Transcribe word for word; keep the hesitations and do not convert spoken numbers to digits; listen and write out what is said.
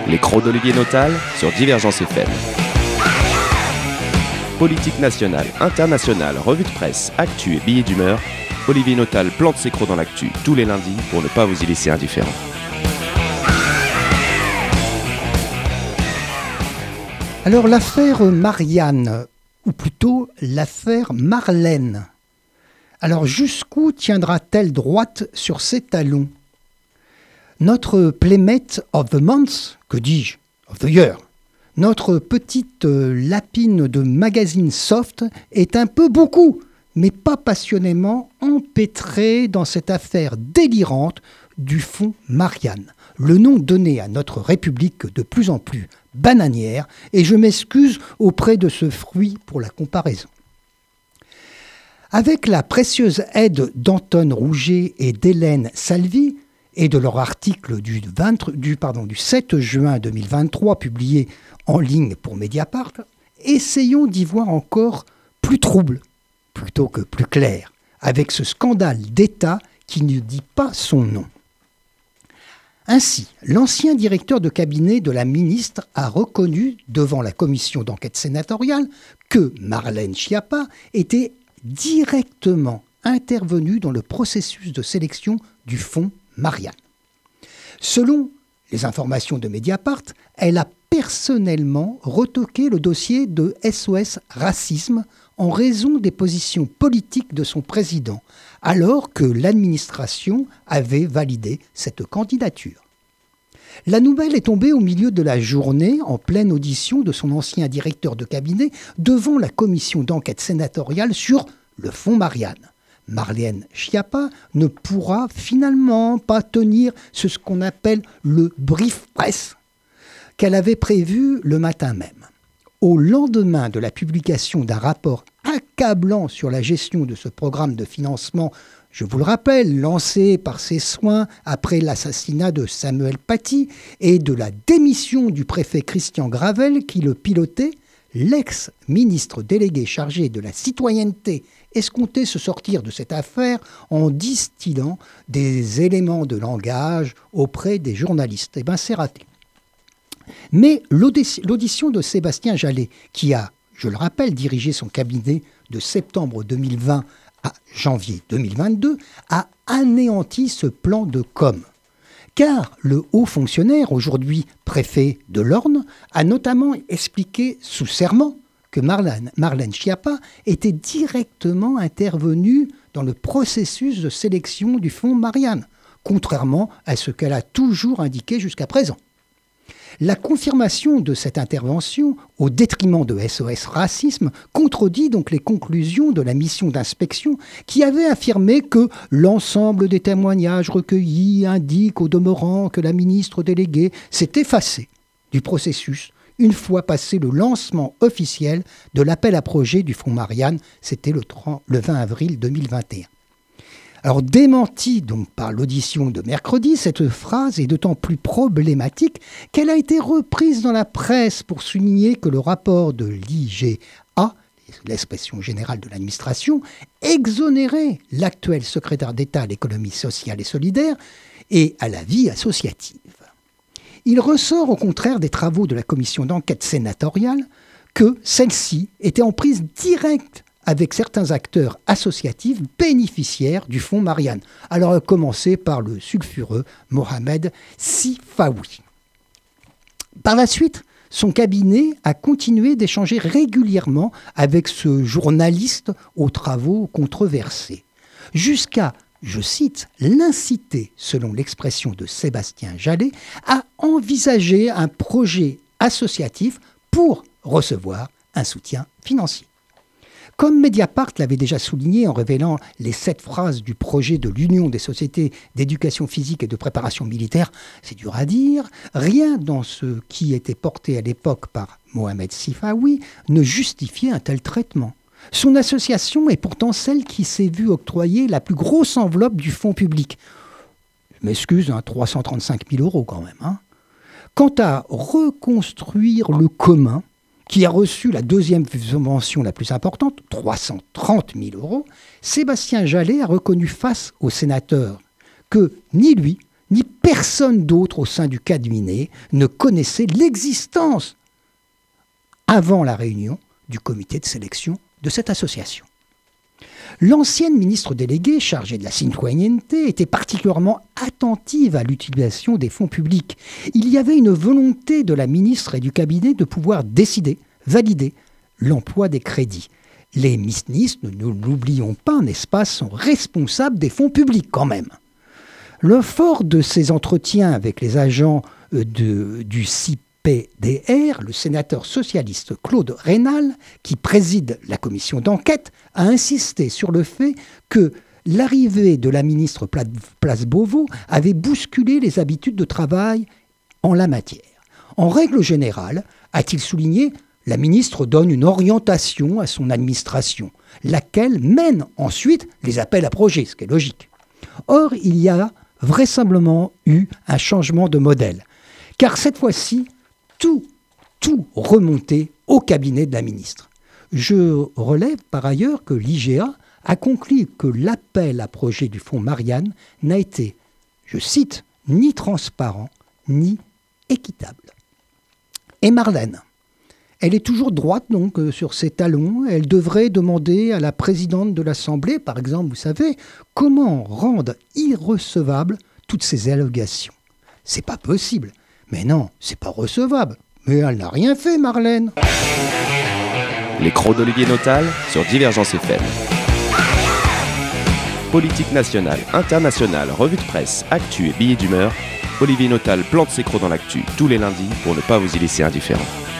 Les crocs d'Olivier Notal sur Divergence F M. Politique nationale, internationale, revue de presse, actu et billets d'humeur, Olivier Notal plante ses crocs dans l'actu tous les lundis pour ne pas vous y laisser indifférent. Alors l'affaire Marianne, ou plutôt l'affaire Marlène. Alors jusqu'où tiendra-t-elle droite sur ses talons ? Notre Playmate of the Month, que dis-je, of the Year, notre petite euh, lapine de magazine soft est un peu beaucoup, mais pas passionnément empêtrée dans cette affaire délirante du fonds Marianne, le nom donné à notre République de plus en plus bananière, et je m'excuse auprès de ce fruit pour la comparaison. Avec la précieuse aide d'Anton Rouget et d'Hélène Salvi, et de leur article du, vingt, du, pardon, du sept juin deux mille vingt-trois, publié en ligne pour Mediapart, essayons d'y voir encore plus trouble, plutôt que plus clair, avec ce scandale d'État qui ne dit pas son nom. Ainsi, l'ancien directeur de cabinet de la ministre a reconnu devant la commission d'enquête sénatoriale que Marlène Schiappa était directement intervenue dans le processus de sélection du fonds Marianne. Selon les informations de Mediapart, elle a personnellement retoqué le dossier de S O S Racisme en raison des positions politiques de son président, alors que l'administration avait validé cette candidature. La nouvelle est tombée au milieu de la journée, en pleine audition de son ancien directeur de cabinet, devant la commission d'enquête sénatoriale sur le fonds Marianne. Marlène Schiappa ne pourra finalement pas tenir ce qu'on appelle le brief presse qu'elle avait prévu le matin même. Au lendemain de la publication d'un rapport accablant sur la gestion de ce programme de financement, je vous le rappelle, lancé par ses soins après l'assassinat de Samuel Paty et de la démission du préfet Christian Gravel qui le pilotait, l'ex-ministre délégué chargé de la citoyenneté escomptait se sortir de cette affaire en distillant des éléments de langage auprès des journalistes. Eh bien, c'est raté. Mais l'audition de Sébastien Jallet, qui a, je le rappelle, dirigé son cabinet de septembre deux mille vingt à janvier deux mille vingt-deux, a anéanti ce plan de com'. Car le haut fonctionnaire, aujourd'hui préfet de l'Orne, a notamment expliqué sous serment que Marlène, Marlène Schiappa était directement intervenue dans le processus de sélection du fonds Marianne, contrairement à ce qu'elle a toujours indiqué jusqu'à présent. La confirmation de cette intervention, au détriment de S O S Racisme, contredit donc les conclusions de la mission d'inspection qui avait affirmé que l'ensemble des témoignages recueillis indiquent au demeurant que la ministre déléguée s'est effacée du processus une fois passé le lancement officiel de l'appel à projet du fonds Marianne, c'était le, trente, le vingt avril deux mille vingt et un. Alors, démentie donc par l'audition de mercredi, cette phrase est d'autant plus problématique qu'elle a été reprise dans la presse pour souligner que le rapport de l'I G A, l'expression générale de l'administration, exonérait l'actuel secrétaire d'État à l'économie sociale et solidaire et à la vie associative. Il ressort au contraire des travaux de la commission d'enquête sénatoriale que celle-ci était en prise directe avec certains acteurs associatifs bénéficiaires du fonds Marianne. Alors, à commencer par le sulfureux Mohamed Sifawi. Par la suite, son cabinet a continué d'échanger régulièrement avec ce journaliste aux travaux controversés, jusqu'à, je cite, l'inciter, selon l'expression de Sébastien Jallet, à envisager un projet associatif pour recevoir un soutien financier. Comme Mediapart l'avait déjà souligné en révélant les sept phrases du projet de l'Union des sociétés d'éducation physique et de préparation militaire, c'est dur à dire, rien dans ce qui était porté à l'époque par Mohamed Sifawi ne justifiait un tel traitement. Son association est pourtant celle qui s'est vue octroyer la plus grosse enveloppe du fonds public. Je m'excuse, hein, trois cent trente-cinq mille euros quand même. Hein. Quant à reconstruire le commun, qui a reçu la deuxième subvention la plus importante, trois cent trente mille euros, Sébastien Jallet a reconnu face au sénateur que ni lui, ni personne d'autre au sein du cabinet ne connaissait l'existence, avant la réunion, du comité de sélection de cette association. L'ancienne ministre déléguée chargée de la citoyenneté était particulièrement attentive à l'utilisation des fonds publics. Il y avait une volonté de la ministre et du cabinet de pouvoir décider, valider l'emploi des crédits. Les ministres, ne l'oublions pas, n'est-ce pas, sont responsables des fonds publics quand même. Le fort de ces entretiens avec les agents de, du C P D R, le sénateur socialiste Claude Raynal, qui préside la commission d'enquête, a insisté sur le fait que l'arrivée de la ministre Place Beauvau avait bousculé les habitudes de travail en la matière. En règle générale, a-t-il souligné, la ministre donne une orientation à son administration, laquelle mène ensuite les appels à projets, ce qui est logique. Or, il y a vraisemblablement eu un changement de modèle, car cette fois-ci, tout, tout remontait au cabinet de la ministre. Je relève par ailleurs que l'I G A a conclu que l'appel à projet du fonds Marianne n'a été, je cite, ni transparent, ni équitable. Et Marlène, elle est toujours droite donc sur ses talons. Elle devrait demander à la présidente de l'Assemblée, par exemple, vous savez, comment rendre irrecevables toutes ces allégations. C'est pas possible. Mais non, c'est pas recevable. Mais elle n'a rien fait, Marlène. Les crocs d'Olivier Notal sur Divergence F M. Politique nationale, internationale, revue de presse, actu et billets d'humeur. Olivier Notal plante ses crocs dans l'actu tous les lundis pour ne pas vous y laisser indifférent.